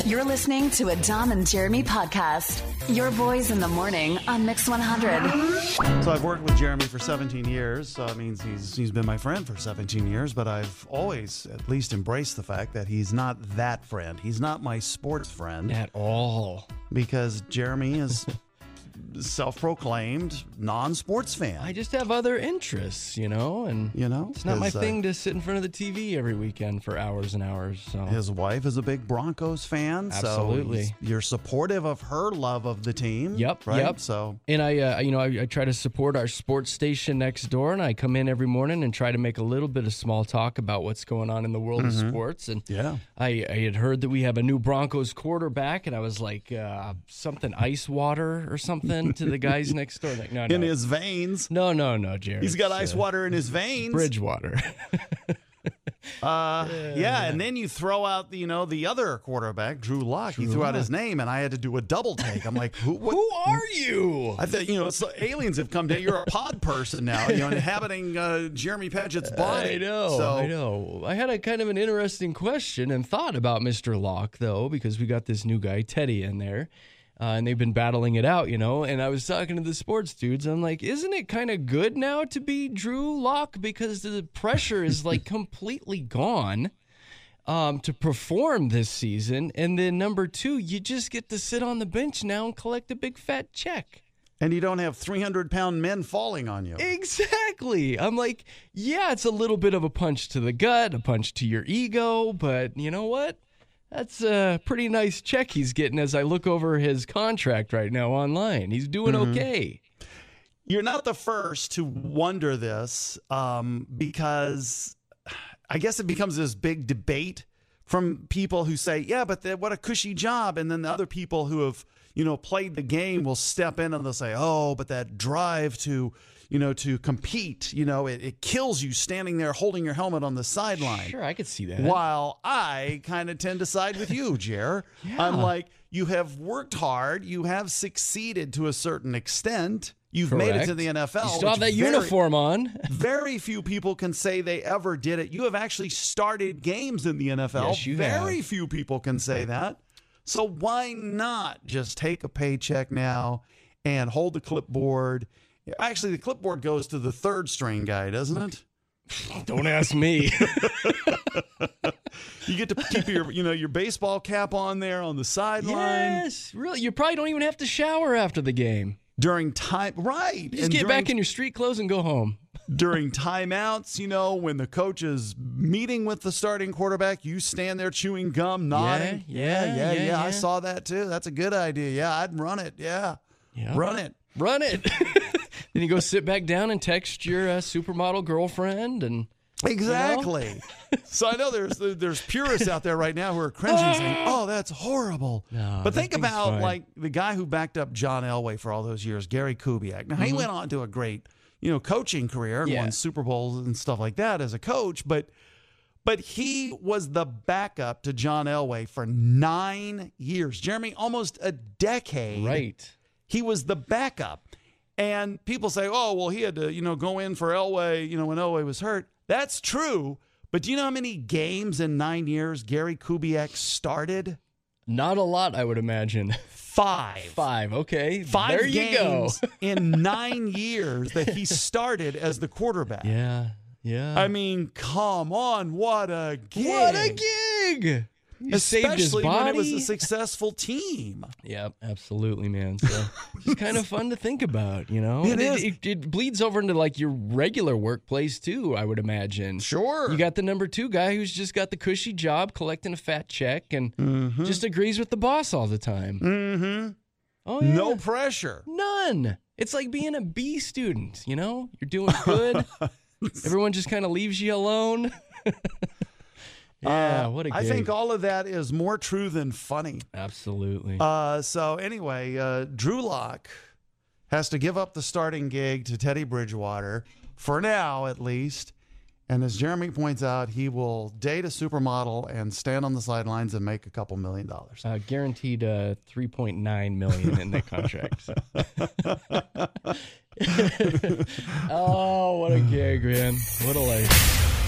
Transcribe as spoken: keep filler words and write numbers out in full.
You're listening to a Dom and Jeremy podcast. Your boys in the morning on Mix one hundred. So I've worked with Jeremy for seventeen years. So that means he's he's been my friend for seventeen years. But I've always at least embraced the fact that he's not that friend. He's not my sports friend. At all. Because Jeremy is self-proclaimed non-sports fan. I just have other interests, you know, and you know, it's not my his, uh, thing to sit in front of the T V every weekend for hours and hours. So His wife is a big Broncos fan. Absolutely. So you're supportive of her love of the team. Yep, right? yep. So And I, uh, you know, I, I try to support our sports station next door, and I come in every morning and try to make a little bit of small talk about what's going on in the world Mhm. of sports. And yeah, I, I had heard that we have a new Broncos quarterback, and I was like, uh, something ice water or something to the guys next door. Like, no, no. in his veins. No, no, no, Jared. He's got It's, ice uh, water in his veins. Bridgewater. Uh, yeah, and then you throw out, you know, the other quarterback, Drew Lock. He Drew threw out Lock. his name, and I had to do a double take. I'm like, who? What? Who are you? I thought, you know, it's like aliens have come down. You're a pod person now, you know, inhabiting uh, Jeremy Paget's body. I know, So, I know. I had a kind of an interesting question and thought about Mister Locke, though, because we got this new guy, Teddy, in there. Uh, and they've been battling it out, you know. And I was talking to the sports dudes. I'm like, isn't it kind of good now to be Drew Lock? Because the pressure is like completely gone um, to perform this season. And then number two, you just get to sit on the bench now and collect a big fat check. And you don't have three hundred pound men falling on you. Exactly. I'm like, yeah, it's a little bit of a punch to the gut, a punch to your ego. But you know what? That's a pretty nice check he's getting as I look over his contract right now online. He's doing Mhm. okay. You're not the first to wonder this um, because I guess it becomes this big debate from people who say, yeah, but the, what a cushy job. And then the other people who have, you know, played the game will step in and they'll say, oh, but that drive to, you know, to compete, you know, it, it kills you standing there holding your helmet on the sideline. Sure, I could see that. While I kind of tend to side with you, Jer. Yeah. I'm like, you have worked hard. You have succeeded to a certain extent. You've made it Correct. to the N F L. You still have which that very- uniform on. Very few people can say they ever did it. You have actually started games in the N F L. Yes, you very have. few people can say that. So why not just take a paycheck now and hold the clipboard? Actually, the clipboard goes to the third string guy, doesn't it? Don't ask me. You get to keep your, you know, your baseball cap on there on the sideline. Yes, really. You probably don't even have to shower after the game. During time, right. You just and get during, back in your street clothes and go home. during timeouts, you know, when the coach is meeting with the starting quarterback, you stand there chewing gum, nodding. Yeah, yeah, yeah, yeah, yeah. I yeah. saw that too. That's a good idea. Yeah, I'd run it. Yeah, Yeah. run it. Run it. Then you go sit back down and text your uh, supermodel girlfriend and Exactly. So I know there's there's purists out there right now who are cringing, saying, "Oh, that's horrible." No, but that think thing's about fine. like the guy who backed up John Elway for all those years, Gary Kubiak. Now he Mm-hmm. went on to a great, you know, coaching career and Yeah. won Super Bowls and stuff like that as a coach, but but he was the backup to John Elway for nine years. Jeremy, almost a decade. right. He was the backup. And people say, "Oh, well, he had to, you know, go in for Elway, you know, when Elway was hurt." That's true. But do you know how many games in nine years Gary Kubiak started? Not a lot, I would imagine. Five. Five. Okay. Five there you go. games in nine years that he started as the quarterback. Yeah. Yeah. I mean, come on. What a gig. what a gig! He saved his Especially when body. it was a successful team. Yep, absolutely, man. So it's kind of fun to think about, you know? It And is. It, it bleeds over into like your regular workplace too, I would imagine. Sure. You got the number two guy who's just got the cushy job collecting a fat check and Mm-hmm. just agrees with the boss all the time. Mm-hmm. Oh, yeah. No pressure. None. It's like being a B student, you know? You're doing good. Everyone just kind of leaves you alone. Yeah, Uh, what a I gig. think all of that is more true than funny. Absolutely. Uh, so anyway, uh, Drew Lock has to give up the starting gig to Teddy Bridgewater for now, at least. And as Jeremy points out, he will date a supermodel and stand on the sidelines and make a couple million dollars. Uh, guaranteed uh, three point nine million dollars in that contract. So. Oh, what a gig, man. What a life.